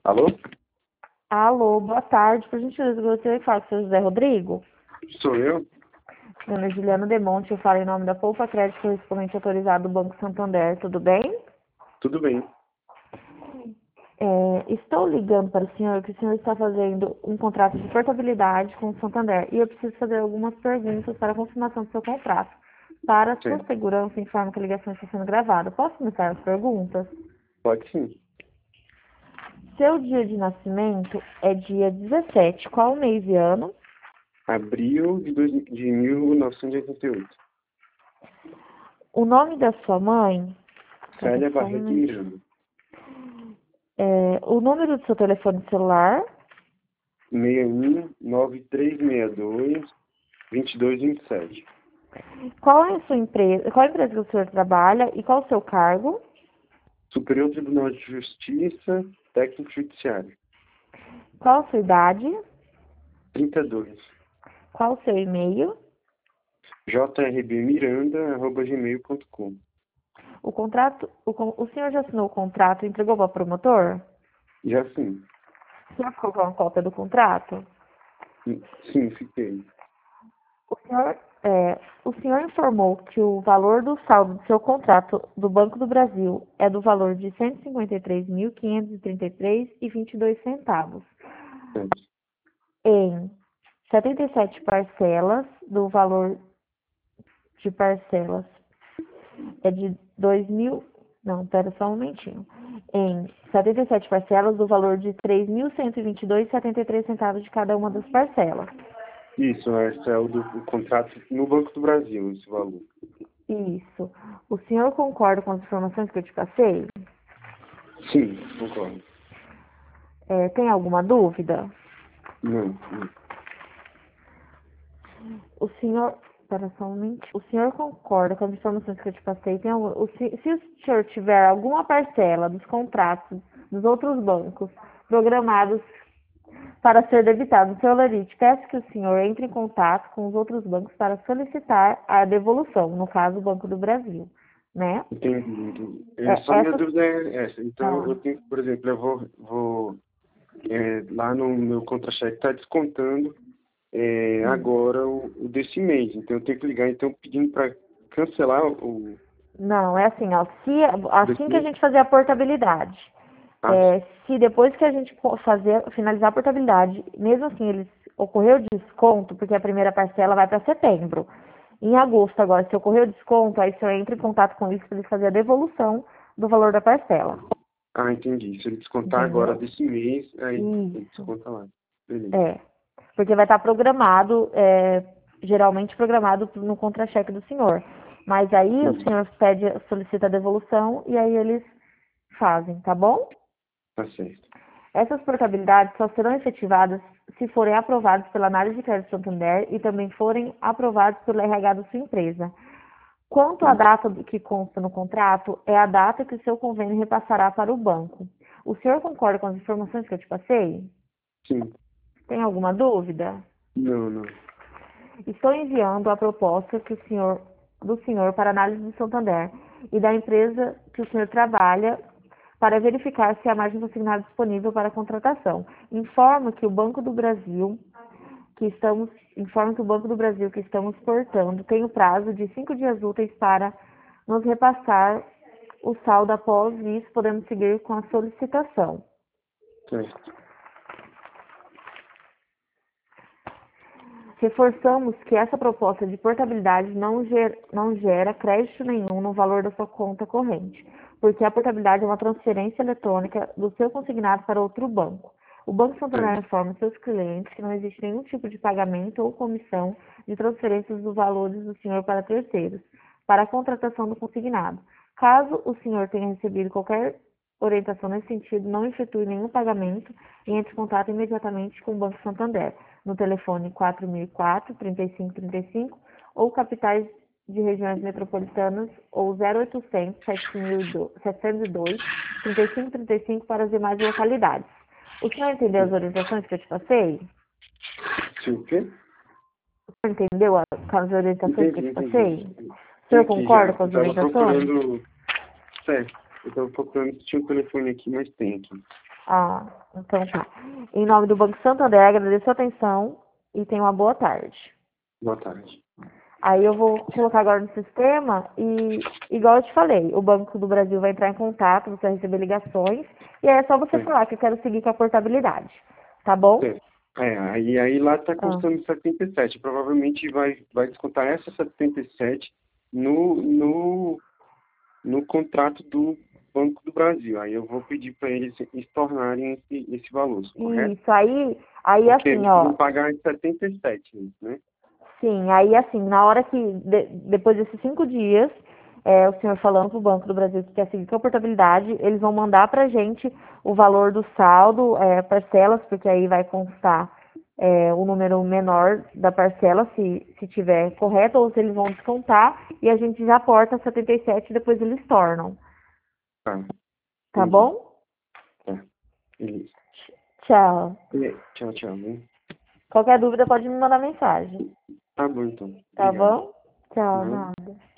Alô? Alô, boa tarde. Por gentileza, gostaria de falar com o senhor José Rodrigo. Sou eu? Meu nome é Juliana Demonte, eu falo em nome da Poupa Crédito Correspondente Autorizado do Banco Santander. Tudo bem? Tudo bem. Estou ligando para o senhor que o senhor está fazendo um contrato de portabilidade com o Santander e eu preciso fazer algumas perguntas para a confirmação do seu contrato. Para a sua Certo. segurança, informo que a ligação está sendo gravada. Posso começar as perguntas? Pode sim. Seu dia de nascimento é dia 17. Qual mês e ano? Abril de 1988. O nome da sua mãe? Célia Espera só um Barreto minutinho. Miranda. O número do seu telefone celular? 619362 2227. Qual é a sua empresa? Qual a empresa que o senhor trabalha e qual o seu cargo? Superior Tribunal de Justiça, técnico judiciário. Qual a sua idade? 32. Qual o seu e-mail? jrbmiranda@gmail.com. O contrato, o senhor já assinou o contrato e entregou para o promotor? Já sim. O senhor ficou com uma cópia do contrato? Sim, fiquei. O senhor informou que o valor do saldo do seu contrato do Banco do Brasil é do valor de R$ 153.533,22 Certo. em 77 parcelas do valor de parcelas é de 2.000, não, pera só um momentinho. Em 77 parcelas do valor de R$ 3.122,73 de cada uma das parcelas. Isso, esse é o contrato no Banco do Brasil, esse valor. Isso. O senhor concorda com as informações que eu te passei? Sim, concordo. Tem alguma dúvida? Não. O senhor, espera só um momentinho. O senhor concorda com as informações que eu te passei? Se o senhor tiver alguma parcela dos contratos dos outros bancos programados para ser debitado no seu Lerite, peço que o senhor entre em contato com os outros bancos para solicitar a devolução, no caso, o Banco do Brasil, né? Entendi. Só minha Essa... dúvida é essa. Então, Ah, eu tenho, por exemplo, eu vou lá no meu contra-cheque está descontando agora o desse mês. Então, eu tenho que ligar, então, pedindo para cancelar o Não, é assim, ó, desse assim que a mês. gente fazer a portabilidade, Ah, se depois que a gente finalizar a portabilidade, mesmo assim eles ocorreu o desconto, porque a primeira parcela vai para setembro. Em agosto agora, se ocorreu o desconto, aí o senhor entra em contato com eles para eles fazerem a devolução do valor da parcela. entendi. Se ele descontar agora Entendeu? desse mês, aí ele Isso. desconta lá. Beleza. Porque vai estar programado, geralmente programado no contra-cheque do senhor. Mas aí o Entendi. senhor solicita a devolução e aí eles fazem, tá bom? Tá certo. Essas portabilidades só serão efetivadas se forem aprovadas pela análise de crédito Santander e também forem aprovados pelo RH da sua empresa. Quanto à data que consta no contrato, é a data que o seu convênio repassará para o banco. O senhor concorda com as informações que eu te passei? Sim. Tem alguma dúvida? Não. Estou enviando a proposta do senhor para análise do Santander e da empresa que o senhor trabalha para verificar se há margem consignada disponível para contratação. Informo que o Banco do Brasil que estamos portando tem o prazo de 5 dias úteis para nos repassar o saldo. Após isso, podemos seguir com a solicitação. Certo. Reforçamos que essa proposta de portabilidade não gera crédito nenhum no valor da sua conta corrente, porque a portabilidade é uma transferência eletrônica do seu consignado para outro banco. O Banco Santander Certo. informa seus clientes que não existe nenhum tipo de pagamento ou comissão de transferências dos valores do senhor para terceiros, para a contratação do consignado. Caso o senhor tenha recebido qualquer orientação nesse sentido, não efetue nenhum pagamento e entre em contato imediatamente com o Banco Santander, no telefone 4004-3535 ou capitais de regiões metropolitanas ou 0800 702 3535 para as demais localidades. O senhor entendeu as orientações que eu te passei? Sim, o quê? O senhor entendeu as orientações que eu te Entendi. passei? O Tem senhor aqui já. concorda com Eu as estava orientações? procurando. Certo. Eu tava procurando se tinha um telefone aqui, mas tem aqui. Ah, então tá. Em nome do Banco Santander, agradeço a atenção e tenha uma boa tarde. Boa tarde. Aí eu vou colocar agora no sistema e, igual eu te falei, o Banco do Brasil vai entrar em contato, você vai receber ligações, e aí é só você falar que eu quero seguir com a portabilidade, tá bom? Certo. Aí lá está Ah. constando 77. Provavelmente vai descontar essa 77 no contrato do Banco do Brasil. Aí eu vou pedir para eles estornarem esse valor, correto? Isso, aí Porque assim, eles ó, vão pagar em 77, né? sim, aí assim, na hora que, depois desses 5 dias, o senhor falando pro Banco do Brasil que quer seguir com a portabilidade, eles vão mandar pra gente o valor do saldo, parcelas, porque aí vai constar o número menor da parcela, se tiver correto, ou se eles vão descontar, e a gente já aporta 77 e depois eles tornam. Tá, Tá entendi. bom? Tá, beleza. Tchau. Tchau, tchau. Né? Qualquer dúvida pode me mandar mensagem. Tá bom, então. Tá Obrigado. bom? Tchau, Uhum. nada.